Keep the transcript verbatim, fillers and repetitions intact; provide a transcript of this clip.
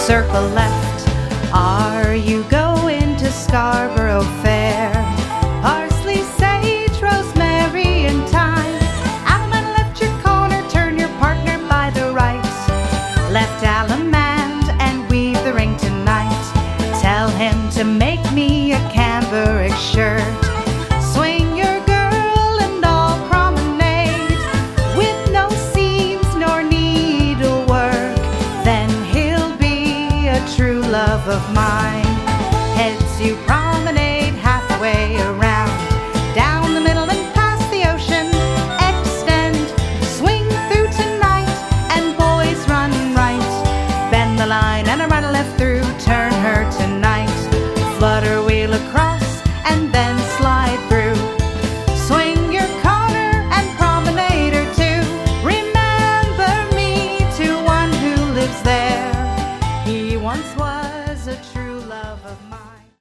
circle left. Are you going to Scarborough Fair? Parsley, sage, rosemary, and thyme. Allemande, left your corner, turn your partner by the right. Left Allemande and weave the ring tonight. Tell him to make me a cambric shirt. Swing your girl and all promenade with no seams nor needlework. Then he'll be a true love of mine. Heads you promenade halfway around, down the middle and past the ocean. Extend, swing through tonight, and boys run right. Bend the line and a right and left through, turn her tonight. Flutter wheel across and then slide through. Swing your corner and promenade her too. Remember me to one who lives there. He once was a true love of mine.